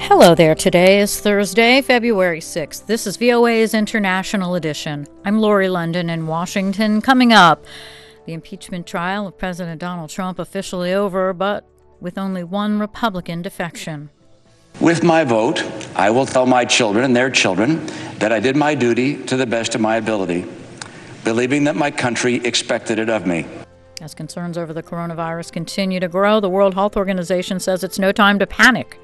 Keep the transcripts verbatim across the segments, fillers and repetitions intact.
Hello there. Today is Thursday, February sixth. This is V O A's International Edition. I'm Lori London in Washington. Coming up, the impeachment trial of President Donald Trump officially over, but with only one Republican defection. With my vote, I will tell my children and their children that I did my duty to the best of my ability, believing that my country expected it of me. As concerns over the coronavirus continue to grow, the World Health Organization says it's no time to panic.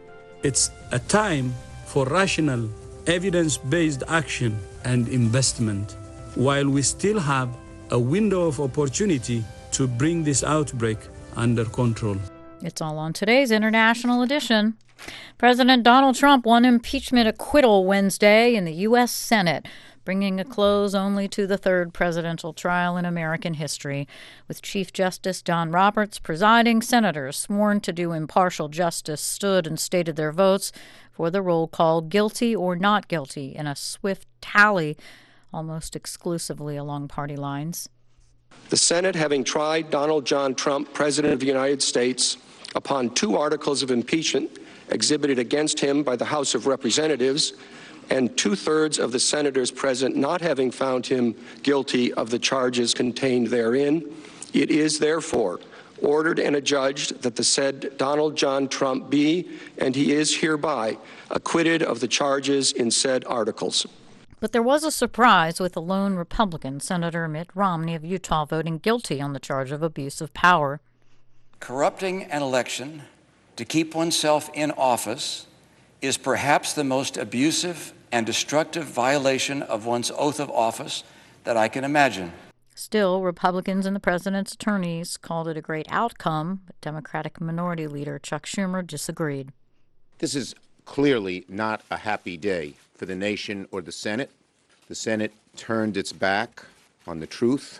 It's a time for rational, evidence-based action and investment, while we still have a window of opportunity to bring this outbreak under control. It's all on today's International Edition. President Donald Trump won impeachment acquittal Wednesday in the U S Senate, bringing a close only to the third presidential trial in American history. With Chief Justice John Roberts presiding, senators sworn to do impartial justice stood and stated their votes for the roll call guilty or not guilty in a swift tally, almost exclusively along party lines. The Senate, having tried Donald John Trump, President of the United States, upon two articles of impeachment exhibited against him by the House of Representatives, and two-thirds of the senators present not having found him guilty of the charges contained therein, it is therefore ordered and adjudged that the said Donald John Trump be, and he is hereby, acquitted of the charges in said articles. But there was a surprise with the lone Republican, Senator Mitt Romney of Utah, voting guilty on the charge of abuse of power. Corrupting an election to keep oneself in office is perhaps the most abusive and destructive violation of one's oath of office that I can imagine. Still, Republicans and the president's attorneys called it a great outcome, but Democratic Minority Leader Chuck Schumer disagreed. This is clearly not a happy day for the nation or the Senate. The Senate turned its back on the truth,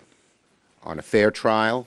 on a fair trial,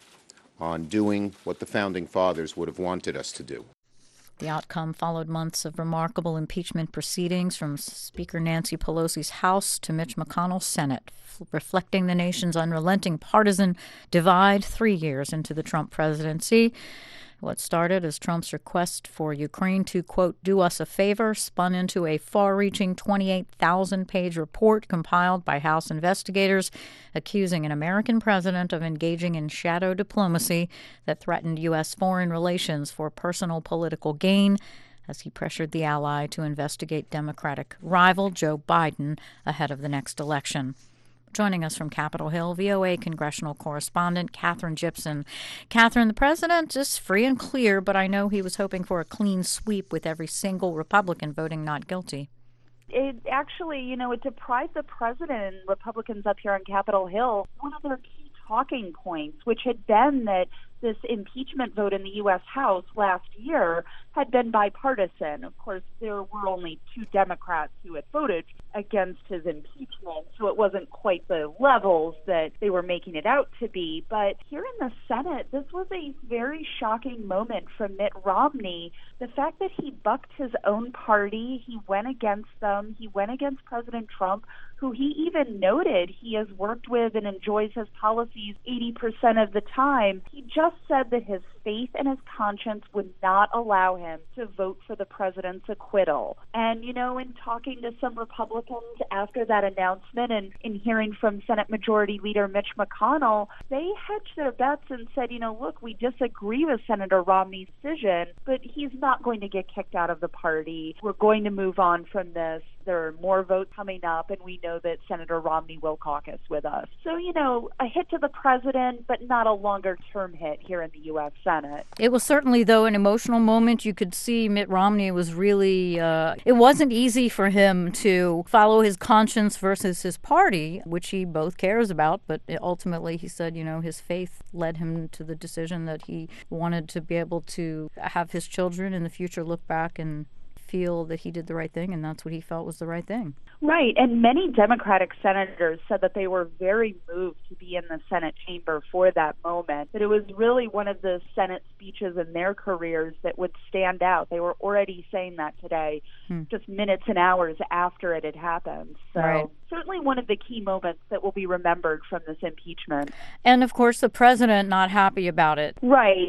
on doing what the Founding Fathers would have wanted us to do. The outcome followed months of remarkable impeachment proceedings from Speaker Nancy Pelosi's House to Mitch McConnell's Senate, reflecting the nation's unrelenting partisan divide three years into the Trump presidency. What started as Trump's request for Ukraine to, quote, do us a favor, spun into a far-reaching twenty-eight thousand page report compiled by House investigators accusing an American president of engaging in shadow diplomacy that threatened U S foreign relations for personal political gain as he pressured the ally to investigate Democratic rival Joe Biden ahead of the next election. Joining us from Capitol Hill, V O A congressional correspondent Katherine Gypson. Katherine, the president is free and clear, but I know he was hoping for a clean sweep with every single Republican voting not guilty. It actually, you know, it deprived the president and Republicans up here on Capitol Hill one of their key talking points, which had been that this impeachment vote in the U S House last year had been bipartisan. Of course, there were only two Democrats who had voted against his impeachment, so it wasn't quite the levels that they were making it out to be. But here in the Senate, this was a very shocking moment from Mitt Romney. The fact that he bucked his own party, he went against them, he went against President Trump, who he even noted he has worked with and enjoys his policies eighty percent of the time. He just said that his faith and his conscience would not allow him to vote for the president's acquittal. And, you know, in talking to some Republicans after that announcement and in hearing from Senate Majority Leader Mitch McConnell, they hedged their bets and said, you know, look, we disagree with Senator Romney's decision, but he's not going to get kicked out of the party. We're going to move on from this. There are more votes coming up, and we know that Senator Romney will caucus with us. So, you know, a hit to the president, but not a longer-term hit here in the U S Senate. It was certainly, though, an emotional moment. You could see Mitt Romney was really, uh, it wasn't easy for him to follow his conscience versus his party, which he both cares about. But ultimately, he said, you know, his faith led him to the decision that he wanted to be able to have his children in the future look back and feel that he did the right thing, and that's what he felt was the right thing. Right, and many Democratic senators said that they were very moved to be in the Senate chamber for that moment, that it was really one of the Senate speeches in their careers that would stand out. They were already saying that today, hmm. just minutes and hours after it had happened. So right. certainly one of the key moments that will be remembered from this impeachment. And, of course, the president not happy about it. Right.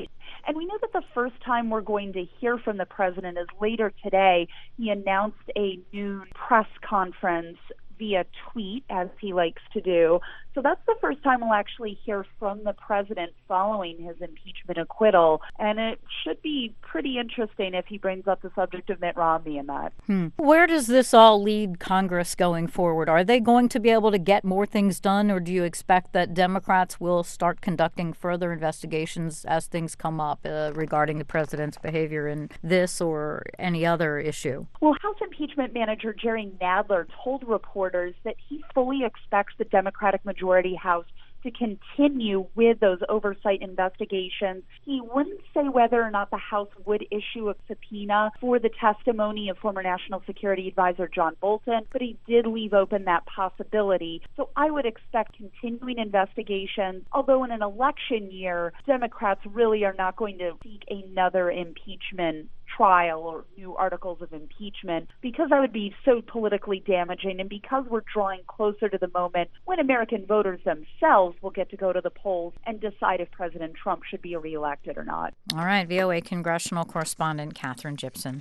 And we know that the first time we're going to hear from the president is later today. He announced a noon press conference via tweet, as he likes to do. So that's the first time we'll actually hear from the president following his impeachment acquittal. And it should be pretty interesting if he brings up the subject of Mitt Romney in that. Hmm. Where does this all lead Congress going forward? Are they going to be able to get more things done, or do you expect that Democrats will start conducting further investigations as things come up uh, regarding the president's behavior in this or any other issue? Well, House Impeachment Manager Jerry Nadler told reporters that he fully expects the Democratic majority House to continue with those oversight investigations. He wouldn't say whether or not the House would issue a subpoena for the testimony of former National Security Advisor John Bolton, but he did leave open that possibility. So I would expect continuing investigations, although in an election year, Democrats really are not going to seek another impeachment trial or new articles of impeachment, because that would be so politically damaging, and because we're drawing closer to the moment when American voters themselves will get to go to the polls and decide if President Trump should be reelected or not. All right, V O A congressional correspondent Katherine Gypson.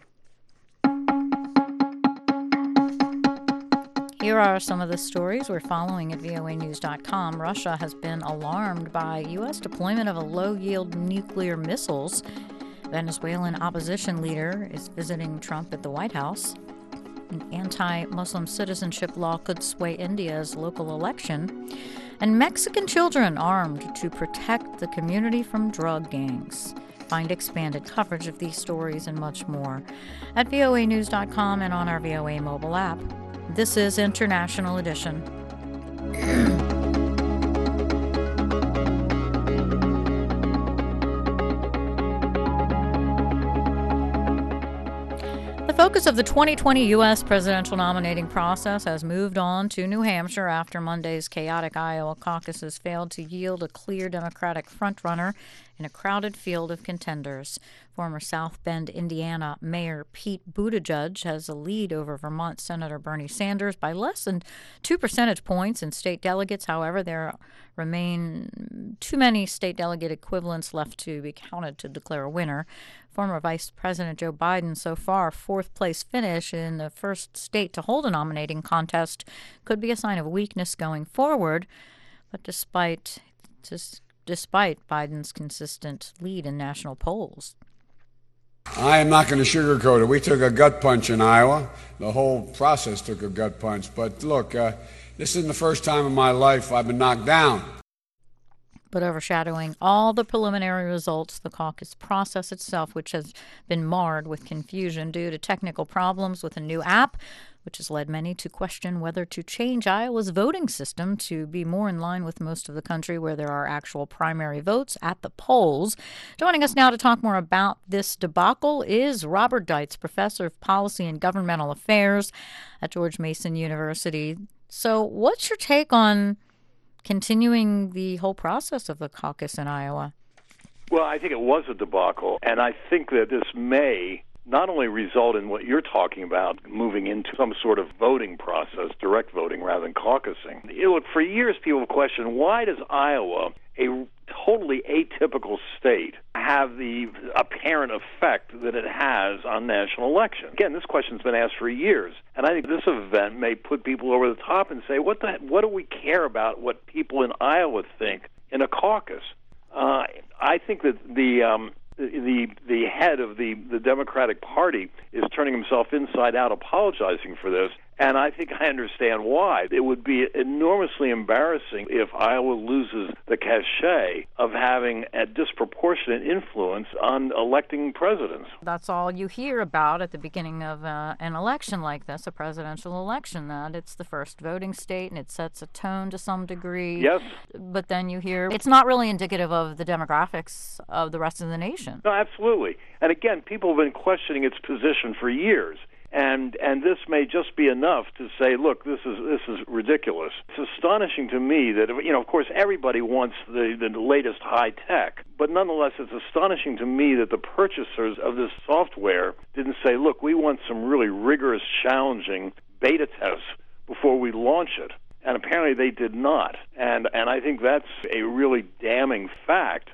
Here are some of the stories we're following at V O A news dot com. Russia has been alarmed by U S deployment of a low-yield nuclear missiles. Venezuelan opposition leader is visiting Trump at the White House. An anti-Muslim citizenship law could sway India's local election. And Mexican children armed to protect the community from drug gangs. Find expanded coverage of these stories and much more at V O A news dot com and on our V O A mobile app. This is International Edition. The focus of the twenty twenty U S presidential nominating process has moved on to New Hampshire after Monday's chaotic Iowa caucuses failed to yield a clear Democratic frontrunner in a crowded field of contenders. Former South Bend, Indiana Mayor Pete Buttigieg has a lead over Vermont Senator Bernie Sanders by less than two percentage points in state delegates. However, there remain too many state delegate equivalents left to be counted to declare a winner. Former Vice President Joe Biden, so far fourth place finish in the first state to hold a nominating contest, could be a sign of weakness going forward. But despite just despite Biden's consistent lead in national polls. I am not going to sugarcoat it. We took a gut punch in Iowa. The whole process took a gut punch. But look, uh, this isn't the first time in my life I've been knocked down. But overshadowing all the preliminary results, the caucus process itself, which has been marred with confusion due to technical problems with a new app, which has led many to question whether to change Iowa's voting system to be more in line with most of the country where there are actual primary votes at the polls. Joining us now to talk more about this debacle is Robert Deitz, professor of policy and governmental affairs at George Mason University. So what's your take on continuing the whole process of the caucus in Iowa? Well, I think it was a debacle, and I think that this may not only result in what you're talking about, moving into some sort of voting process, direct voting rather than caucusing. You know, for years, people have questioned, why does Iowa, a totally atypical state, have the apparent effect that it has on national elections? Again, this question's been asked for years, and I think this event may put people over the top and say, what the, what do we care about what people in Iowa think in a caucus? Uh, I think that the... Um, The the head of the, the Democratic Party is turning himself inside out, apologizing for this, and I think I understand why. It would be enormously embarrassing if Iowa loses the cachet of having a disproportionate influence on electing presidents. That's all you hear about at the beginning of uh, an election like this, a presidential election, that it's the first voting state and it sets a tone to some degree. Yes. But then you hear it's not really indicative of the demographics of the rest of the nation. No, absolutely. And again, people have been questioning its position for years. And and this may just be enough to say, look, this is this is ridiculous. It's astonishing to me that, you know, of course, everybody wants the, the latest high tech, but nonetheless, it's astonishing to me that the purchasers of this software didn't say, look, we want some really rigorous, challenging beta tests before we launch it. And apparently they did not. And and I think that's a really damning fact.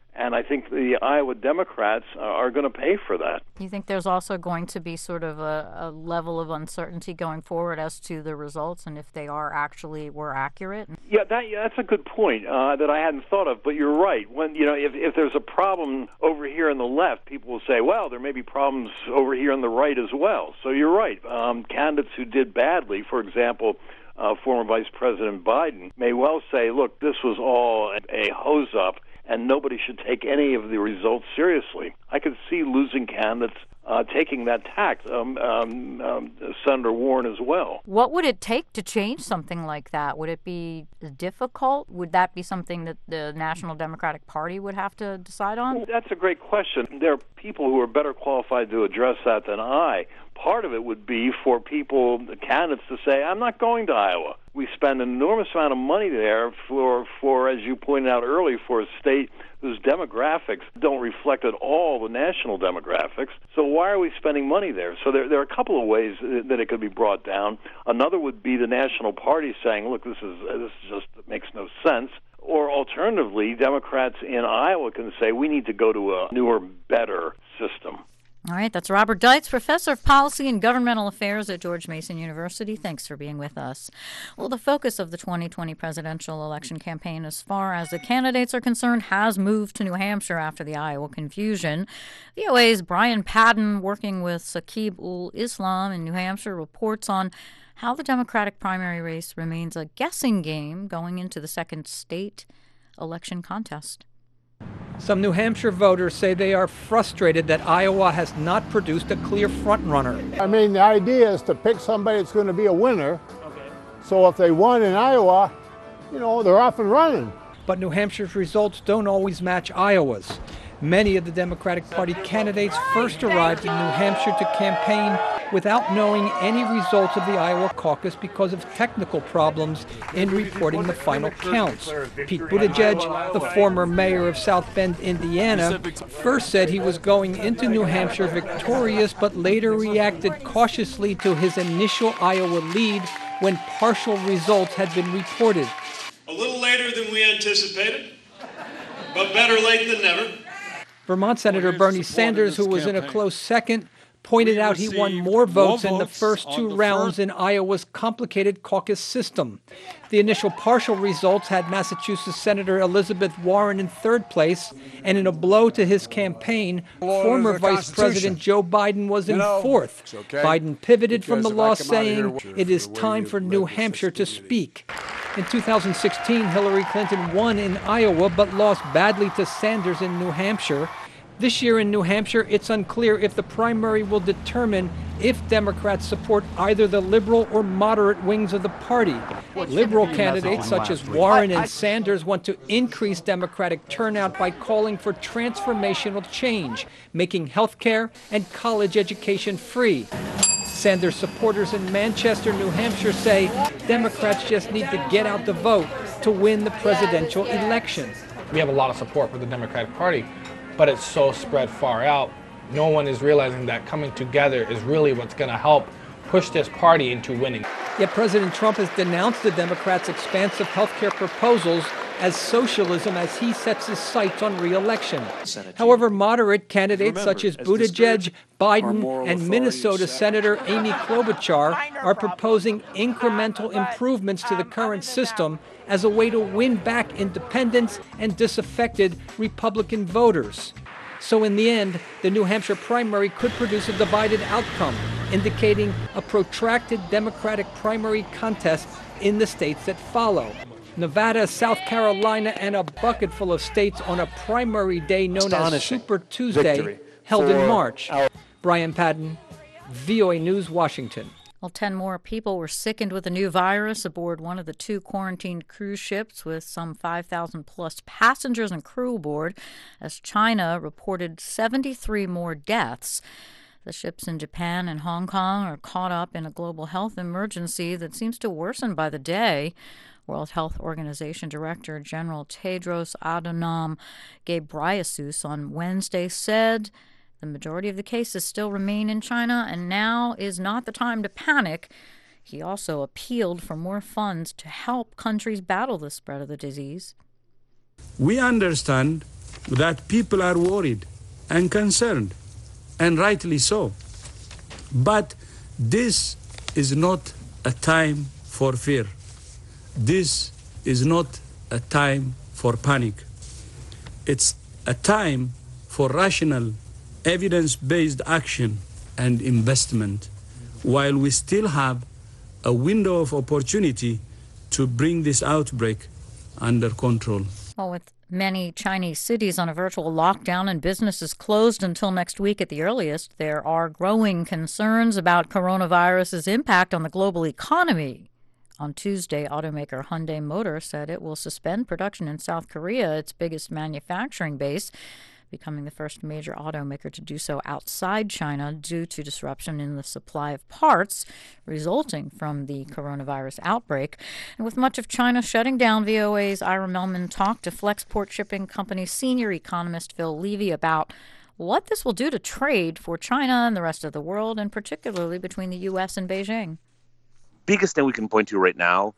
And I think the Iowa Democrats are going to pay for that. You think there's also going to be sort of a, a level of uncertainty going forward as to the results and if they are actually were accurate? Yeah, that, yeah that's a good point uh, that I hadn't thought of. But you're right. When you know, if, if there's a problem over here on the left, people will say, well, there may be problems over here on the right as well. So you're right. Um, candidates who did badly, for example, uh, former Vice President Biden, may well say, look, this was all a, a hose-up, and nobody should take any of the results seriously. I could see losing candidates uh, taking that tact, um, um, um, Senator Warren as well. What would it take to change something like that? Would it be difficult? Would that be something that the National Democratic Party would have to decide on? Well, that's a great question. There are people who are better qualified to address that than I. Part of it would be for people, the candidates, to say, I'm not going to Iowa. We spend an enormous amount of money there for, for, as you pointed out earlier, for a state whose demographics don't reflect at all the national demographics. So why are we spending money there? So there, there are a couple of ways that it could be brought down. Another would be the national party saying, look, this is this just makes no sense. Or alternatively, Democrats in Iowa can say, we need to go to a newer, better system. All right, that's Robert Deitz, Professor of Policy and Governmental Affairs at George Mason University. Thanks for being with us. Well, the focus of the twenty twenty presidential election campaign, as far as the candidates are concerned, has moved to New Hampshire after the Iowa confusion. V O A's Brian Padden, working with Saqib-ul-Islam in New Hampshire, reports on how the Democratic primary race remains a guessing game going into the second state election contest. Some New Hampshire voters say they are frustrated that Iowa has not produced a clear frontrunner. I mean, the idea is to pick somebody that's going to be a winner. Okay. So if they won in Iowa, you know, they're off and running. But New Hampshire's results don't always match Iowa's. Many of the Democratic Party candidates first arrived in New Hampshire to campaign without knowing any results of the Iowa caucus because of technical problems in reporting the final counts. Pete Buttigieg, the former mayor of South Bend, Indiana, first said he was going into New Hampshire victorious, but later reacted cautiously to his initial Iowa lead when partial results had been reported. A little later than we anticipated, but better late than never. Vermont Senator Bernie Sanders, who was in a close second, pointed out he won more votes in the first two rounds in Iowa's complicated caucus system. The initial partial results had Massachusetts Senator Elizabeth Warren in third place, and in a blow to his campaign, former Vice President Joe Biden was in fourth. Biden pivoted from the loss, saying, "It is time for New Hampshire to speak." In two thousand sixteen, Hillary Clinton won in Iowa but lost badly to Sanders in New Hampshire. This year in New Hampshire, it's unclear if the primary will determine if Democrats support either the liberal or moderate wings of the party. Liberal candidates such as Warren and Sanders want to increase Democratic turnout by calling for transformational change, making health care and college education free. Sanders supporters in Manchester, New Hampshire say Democrats just need to get out the vote to win the presidential election. We have a lot of support for the Democratic Party, but it's so spread far out. No one is realizing that coming together is really what's going to help push this party into winning. Yet President Trump has denounced the Democrats' expansive health care proposals as socialism as he sets his sights on re-election. However, moderate candidates Remember, such as Buttigieg, Biden, and Minnesota Senator Amy Klobuchar are proposing incremental improvements to the current system as a way to win back independents and disaffected Republican voters. So in the end, the New Hampshire primary could produce a divided outcome, indicating a protracted Democratic primary contest in the states that follow. Nevada, South Carolina, and a bucket full of states on a primary day known as Super Tuesday, held in March. Brian Padden, V O A News, Washington. Well, ten more people were sickened with a new virus aboard one of the two quarantined cruise ships with some five thousand plus passengers and crew aboard, as China reported seventy-three more deaths. The ships in Japan and Hong Kong are caught up in a global health emergency that seems to worsen by the day. World Health Organization Director General Tedros Adhanom Ghebreyesus on Wednesday said the majority of the cases still remain in China, and now is not the time to panic. He also appealed for more funds to help countries battle the spread of the disease. We understand that people are worried and concerned, and rightly so. But this is not a time for fear. This is not a time for panic. It's a time for rational, evidence-based action and investment, while we still have a window of opportunity to bring this outbreak under control. Well, with many Chinese cities on a virtual lockdown and businesses closed until next week at the earliest, there are growing concerns about coronavirus's impact on the global economy. On Tuesday, automaker Hyundai Motor said it will suspend production in South Korea, its biggest manufacturing base, becoming the first major automaker to do so outside China due to disruption in the supply of parts resulting from the coronavirus outbreak. And with much of China shutting down, V O A's Ira Mellman talked to Flexport Shipping Company senior economist Phil Levy about what this will do to trade for China and the rest of the world, and particularly between the U S and Beijing. Biggest thing we can point to right now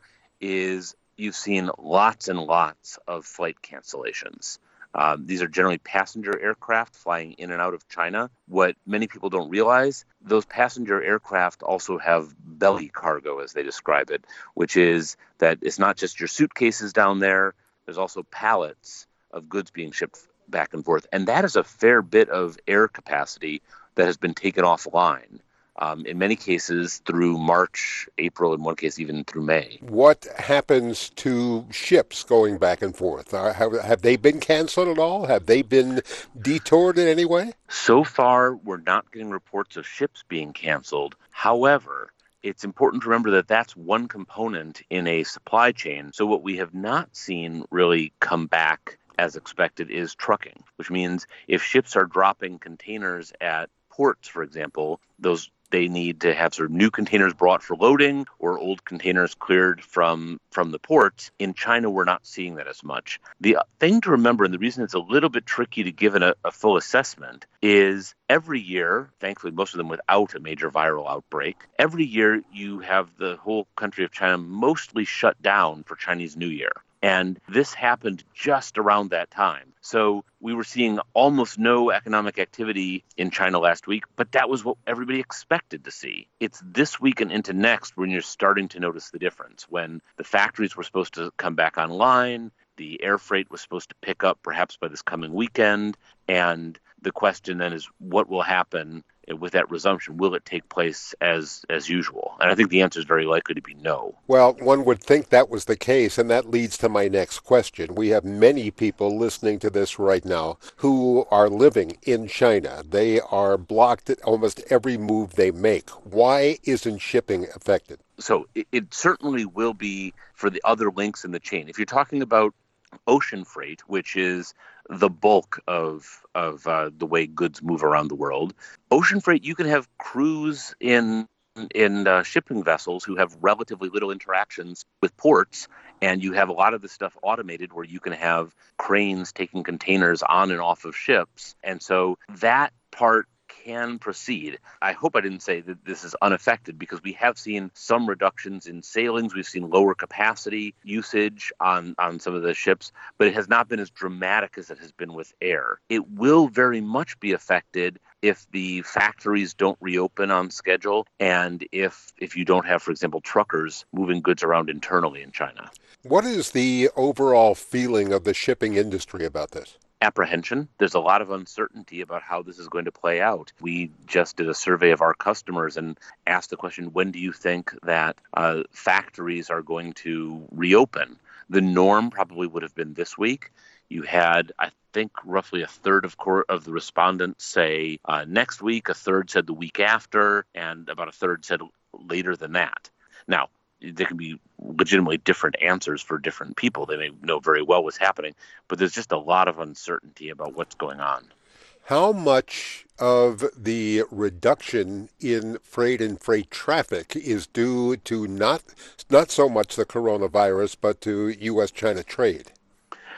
is you've seen lots and lots of flight cancellations. Uh, these are generally passenger aircraft flying in and out of China. What many people don't realize, those passenger aircraft also have belly cargo, as they describe it, which is that it's not just your suitcases down there. There's also pallets of goods being shipped back and forth. And that is a fair bit of air capacity that has been taken offline. Um, in many cases through March, April, in one case even through May. What happens to ships going back and forth? Are, have, have they been canceled at all? Have they been detoured in any way? So far, we're not getting reports of ships being canceled. However, it's important to remember that that's one component in a supply chain. So what we have not seen really come back as expected is trucking, which means if ships are dropping containers at ports, for example, those they need to have sort of new containers brought for loading or old containers cleared from from the ports. In China, we're not seeing that as much. The thing to remember, and the reason it's a little bit tricky to give a, a full assessment, is every year, thankfully most of them without a major viral outbreak, every year you have the whole country of China mostly shut down for Chinese New Year. And this happened just around that time. So we were seeing almost no economic activity in China last week, but that was what everybody expected to see. It's this week and into next when you're starting to notice the difference, when the factories were supposed to come back online, the air freight was supposed to pick up perhaps by this coming weekend, and the question then is what will happen with that resumption? Will it take place as as usual? And I think the answer is very likely to be no. Well, one would think that was the case, and that leads to my next question. We have many people listening to this right now who are living in China. They are blocked at almost every move they make. Why isn't shipping affected? So it, it certainly will be for the other links in the chain. If you're talking about ocean freight, which is the bulk of of uh, the way goods move around the world, ocean freight, you can have crews in in uh, shipping vessels who have relatively little interactions with ports, and you have a lot of this stuff automated where you can have cranes taking containers on and off of ships, and so that part can proceed. I hope I didn't say that this is unaffected, because we have seen some reductions in sailings. We've seen lower capacity usage on, on some of the ships, but it has not been as dramatic as it has been with air. It will very much be affected if the factories don't reopen on schedule, and if if you don't have, for example, truckers moving goods around internally in China. What is the overall feeling of the shipping industry about this? Apprehension. There's a lot of uncertainty about how this is going to play out. We just did a survey of our customers and asked the question, when do you think that uh, factories are going to reopen? The norm probably would have been this week. You had, I think, roughly a third of, cor- of the respondents say uh, next week, a third said the week after, and about a third said later than that. Now, there can be legitimately different answers for different people. They may know very well what's happening, but there's just a lot of uncertainty about what's going on. How much of the reduction in freight and freight traffic is due to not not so much the coronavirus, but to U S China trade?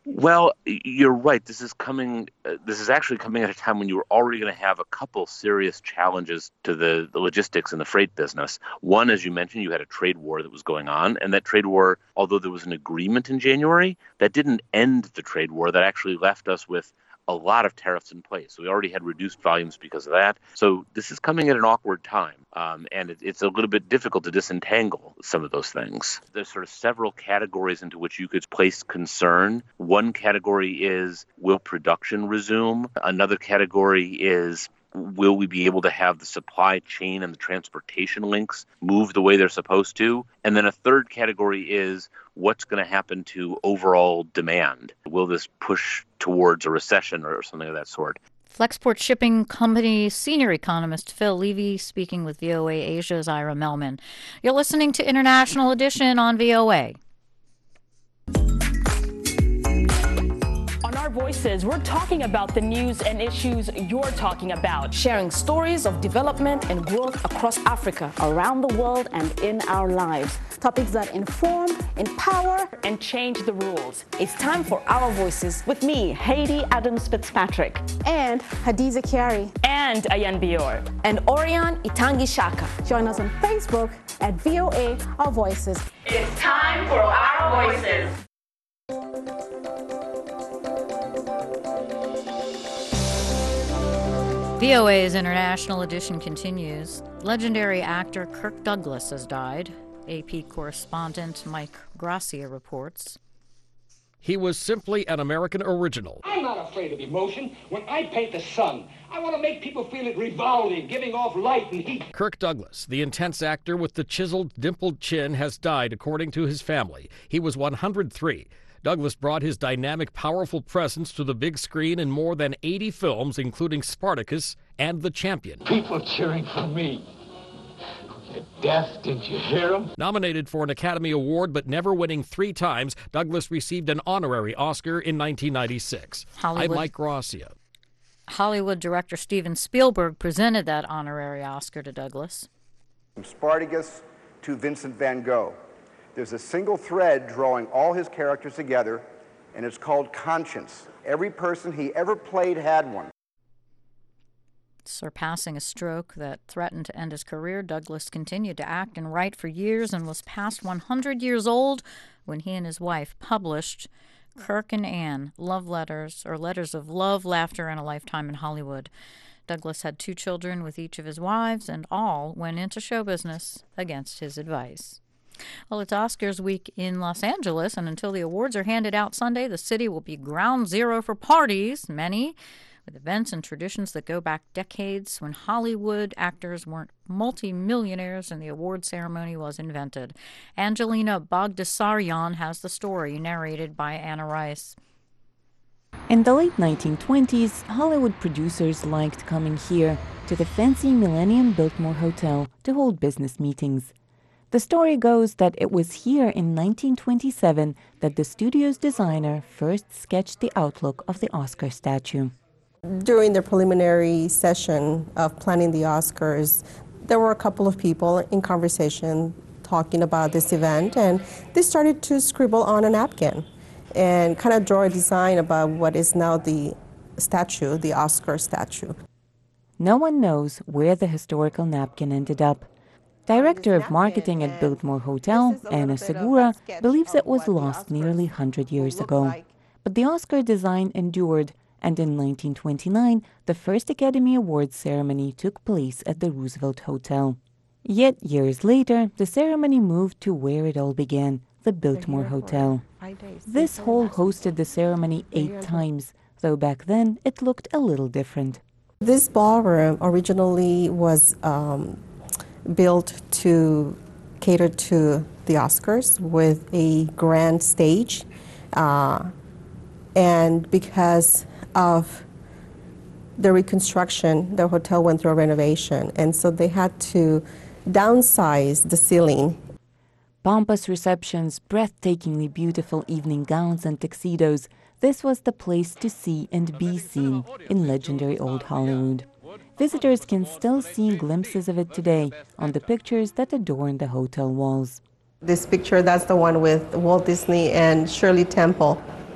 Well, you're right. This is coming. Uh, this is actually coming at a time when you were already going to have a couple serious challenges to the, the logistics and the freight business. One, as you mentioned, you had a trade war that was going on, and that trade war, although there was an agreement in January, that didn't end the trade war. That actually left us with a lot of tariffs in place. So we already had reduced volumes because of that. So this is coming at an awkward time, um, and it, it's a little bit difficult to disentangle some of those things. There's sort of several categories into which you could place concern. One category is, will production resume? Another category is, will we be able to have the supply chain and the transportation links move the way they're supposed to? And then a third category is, what's going to happen to overall demand? Will this push towards a recession or something of that sort? Flexport Shipping Company senior economist Phil Levy speaking with V O A Asia's Ira Melman. You're listening to International Edition on V O A. Our Voices, we're talking about the news and issues you're talking about, sharing stories of development and growth across Africa, around the world, and in our lives. Topics that inform, empower, and change the rules. It's time for Our Voices with me, Haiti Adams Fitzpatrick, and Hadiza Kiari, and Ayan Bior, and Orion Itangi Shaka. Join us on Facebook at V O A Our Voices. It's time for Our Voices. V O A's International Edition continues. Legendary actor Kirk Douglas has died. A P correspondent Mike Gracia reports. He was simply an American original. I'm not afraid of emotion. When I paint the sun, I want to make people feel it revolving, giving off light and heat. Kirk Douglas, the intense actor with the chiseled, dimpled chin, has died, according to his family. He was one hundred three. Douglas brought his dynamic, powerful presence to the big screen in more than eighty films, including Spartacus and The Champion. People cheering for me. They're deaf, didn't you hear them? Nominated for an Academy Award but never winning three times, Douglas received an honorary Oscar in nineteen ninety-six. Hollywood. I'm Mike Gracia. Hollywood director Steven Spielberg presented that honorary Oscar to Douglas. From Spartacus to Vincent van Gogh. There's a single thread drawing all his characters together, and it's called conscience. Every person he ever played had one. Surpassing a stroke that threatened to end his career, Douglas continued to act and write for years and was past one hundred years old when he and his wife published Kirk and Anne, Love Letters, or Letters of Love, Laughter, and a Lifetime in Hollywood. Douglas had two children with each of his wives, and all went into show business against his advice. Well, it's Oscars week in Los Angeles, and until the awards are handed out Sunday, the city will be ground zero for parties, many, with events and traditions that go back decades when Hollywood actors weren't multi-millionaires and the award ceremony was invented. Angelina Bagdasaryan has the story, narrated by Anna Rice. In the late nineteen twenties, Hollywood producers liked coming here to the fancy Millennium Biltmore Hotel to hold business meetings. The story goes that it was here in nineteen twenty-seven that the studio's designer first sketched the outlook of the Oscar statue. During the preliminary session of planning the Oscars, there were a couple of people in conversation talking about this event, and they started to scribble on a napkin and kind of draw a design about what is now the statue, the Oscar statue. No one knows where the historical napkin ended up. Director of marketing at Biltmore Hotel, Anna Segura, believes it was lost nearly one hundred years ago. But the Oscar design endured, and in nineteen twenty-nine, the first Academy Awards ceremony took place at the Roosevelt Hotel. Yet years later, the ceremony moved to where it all began, the Biltmore Hotel. This hall hosted the ceremony eight times, though back then it looked a little different. This ballroom originally was um, built to cater to the Oscars with a grand stage. Uh, and because of the reconstruction, the hotel went through a renovation, and so they had to downsize the ceiling. Pompous receptions, breathtakingly beautiful evening gowns and tuxedos, this was the place to see and be seen in legendary old Hollywood. Visitors can still see glimpses of it today on the pictures that adorn the hotel walls. This picture, that's the one with Walt Disney and Shirley Temple.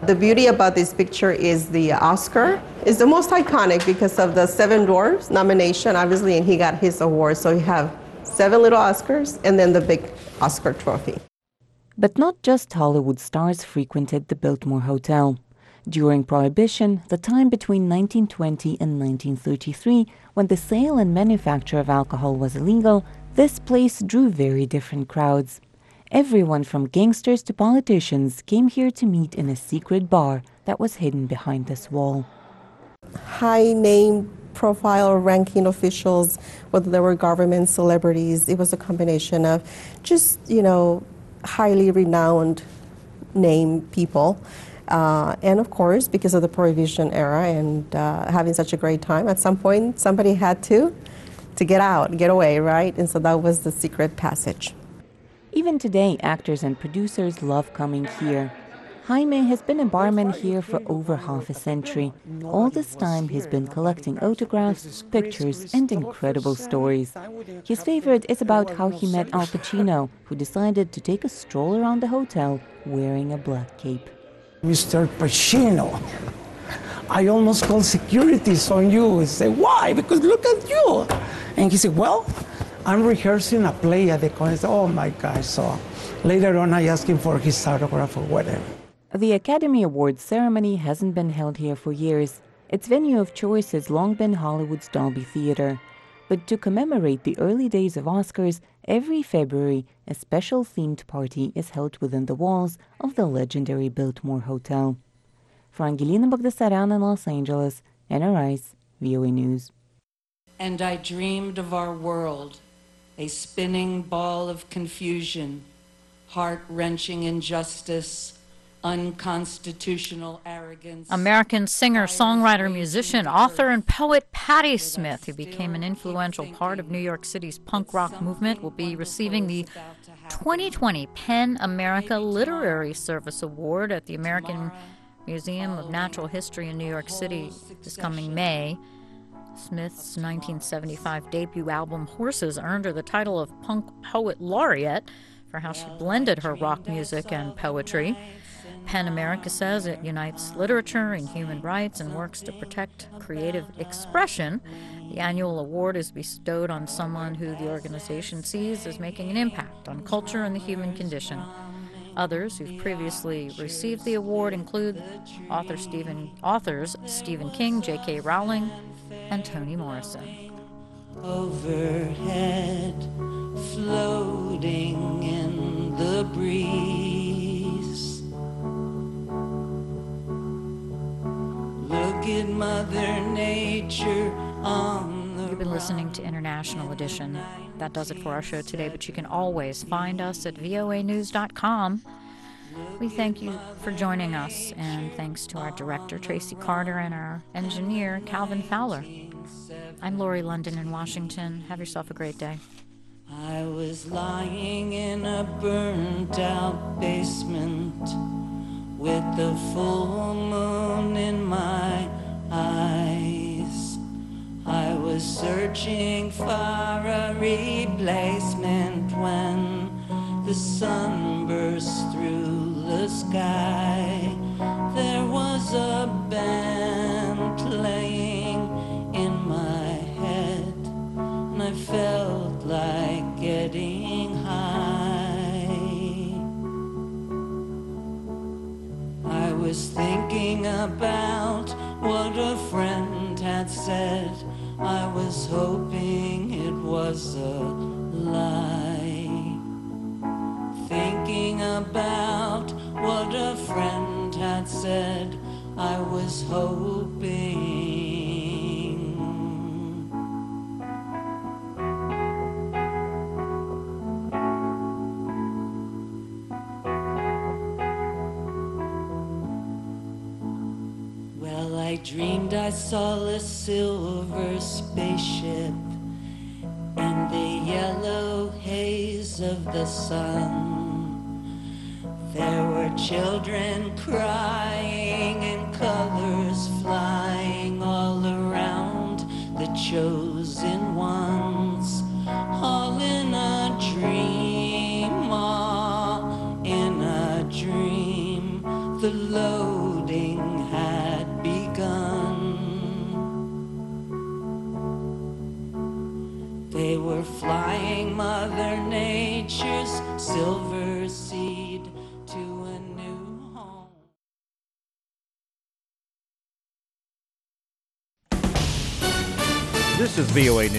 The beauty about this picture is the Oscar. It's the most iconic because of the Seven Dwarfs nomination, obviously, and he got his award. So you have seven little Oscars and then the big Oscar trophy. But not just Hollywood stars frequented the Biltmore Hotel. During Prohibition, the time between nineteen twenty and nineteen thirty-three, when the sale and manufacture of alcohol was illegal, this place drew very different crowds. Everyone from gangsters to politicians came here to meet in a secret bar that was hidden behind this wall. High-name profile ranking officials, whether they were government celebrities, it was a combination of just, you know, highly renowned name people. Uh, and of course, because of the Prohibition era and uh, having such a great time, at some point somebody had to, to get out, get away, right? And so that was the secret passage. Even today, actors and producers love coming here. Jaime has been a barman here for over half a century. All this time, he's been collecting autographs, pictures, and incredible stories. His favorite is about how he met Al Pacino, who decided to take a stroll around the hotel wearing a black cape. Mister Pacino, I almost called securities on you. I said, why? Because look at you. And he said, well, I'm rehearsing a play at the college. Oh my gosh. So later on, I asked him for his autograph or whatever. The Academy Awards ceremony hasn't been held here for years. Its venue of choice has long been Hollywood's Dolby Theatre. But to commemorate the early days of Oscars, every February, a special themed party is held within the walls of the legendary Biltmore Hotel. For Angelina Bagdasaryan in Los Angeles, Anna Rice, V O A News. And I dreamed of our world, a spinning ball of confusion, heart-wrenching injustice, unconstitutional arrogance. American singer, songwriter, musician, author, and poet Patti Smith, who became an influential part of New York City's punk rock movement, will be receiving the twenty twenty PEN America Literary Service Award at the American Museum of Natural History in New York City this coming May. Smith's nineteen seventy-five debut album, Horses, earned her the title of Punk Poet Laureate for how she blended her rock music and poetry. PEN America says it unites literature and human rights and works to protect creative expression. The annual award is bestowed on someone who the organization sees as making an impact on culture and the human condition. Others who've previously received the award include author Stephen, authors Stephen King, J K Rowling, and Toni Morrison. Overhead, floating in the breeze. Look at Mother Nature on the You've been listening to International Edition. That does it for our show today, but you can always find us at V O A news dot com. We thank you for joining us, and thanks to our director, Tracy Carter, and our engineer, Calvin Fowler. I'm Lori London in Washington. Have yourself a great day. I was lying in a burnt-out basement with the full moon in my eyes. I was searching for a replacement when the sun burst through the sky. There was a band playing in my head, and I felt like getting high. I was thinking about what a friend had said. I was hoping it was a lie. Thinking about what a friend had said, I was hoping. Well, I dreamed I saw a silver spaceship in the yellow haze of the sun. There were children crying and colors flying all around the chosen ones, all in a dream, all in a dream. The load They were flying Mother Nature's silver seed to a new home. This is V O A News.